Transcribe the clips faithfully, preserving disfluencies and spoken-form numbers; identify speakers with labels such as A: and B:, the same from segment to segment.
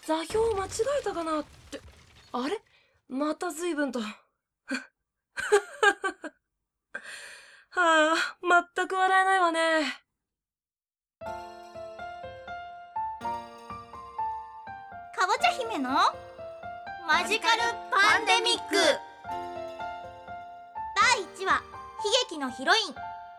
A: 座標間違えたかなって。あれまた随分と。はあ、全く笑えないわね。
B: かぼちゃ姫のマジカルパンデミックだいいちわ、悲劇のヒロイン。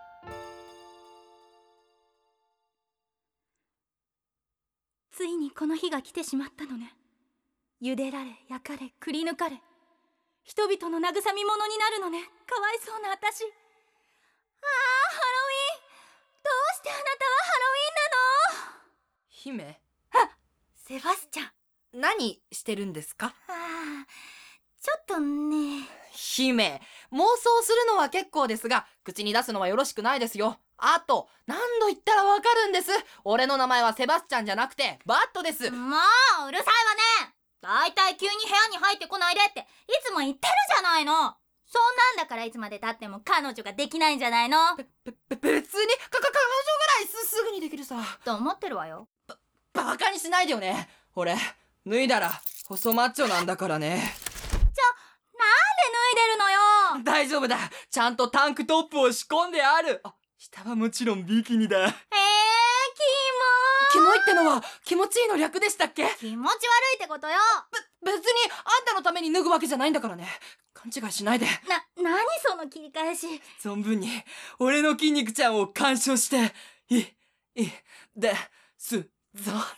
B: ついにこの日が来てしまったのね。茹でられ焼かれくり抜かれ、人々の慰み者になるのね。かわいそうな私。ああ、ハロウィン。どうしてあなたはハロウィンなの？
C: 姫。
B: あ、セバスチャン。
C: 何してるんですか？
B: ああ、ちょっとね。
C: 姫、妄想するのは結構ですが、口に出すのはよろしくないですよ。あと、何度言ったらわかるんです。俺の名前はセバスチャンじゃなくて、バットです。
B: もう、うるさいわね。だいたい急に部屋に入ってこないでって、いつも言ってるじゃないの。そんなんだからいつまで経っても彼女ができないんじゃないの？
C: べ、べ、べ、別に、か、か、彼女ぐらいす、すぐにできるさ。
B: と思ってるわよ。
C: ば、バカにしないでよね。俺、脱いだら、細マッチョなんだからね。
B: じゃ、なんで脱いでるのよ。
C: 大丈夫だ。ちゃんとタンクトップを仕込んである。あ、下はもちろんビキニだ。
B: えー、キモー。
C: キモいってのは気持ちいいの略でしたっけ？
B: 気持ち悪いってことよ。
C: べ、別にあんたのために脱ぐわけじゃないんだからね。勘違いしないで。
B: な、なにその切り返し。
C: 存分に俺の筋肉ちゃんを干渉して、い、い、で、す、ぞ。いやー、誰か助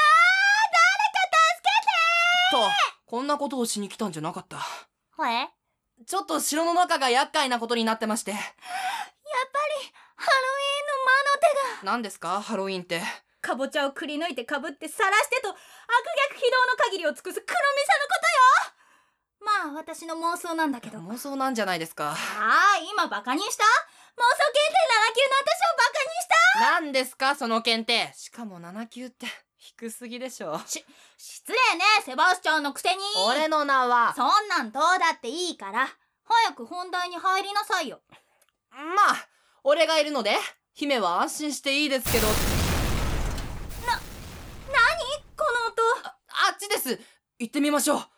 C: けてーと、こんなことをしに来たんじゃなかった。
B: ほえ？
C: ちょっと城の中が厄介なことになってまして。やっぱり、
B: ハロウィンの魔の手が。
C: 何ですかハロウィンって。
B: かぼちゃをくり抜いてかぶって晒してと悪逆非道の限りを尽くす黒ミサのことよ。まあ私の妄想なんだけど。
C: 妄想なんじゃないですか。
B: ああ、今バカにした？妄想検定なな級の私をバカにした？
C: 何ですかその検定。しかもなな級って低すぎでしょ。
B: し、失礼ね、セバスチャンのくせに。
C: 俺の名は。
B: そんなんどうだっていいから、早く本題に入りなさいよ。
C: まあ、俺がいるので、姫は安心していいですけど。
B: な、なにこの音。
C: あ、あっちです。行ってみましょう。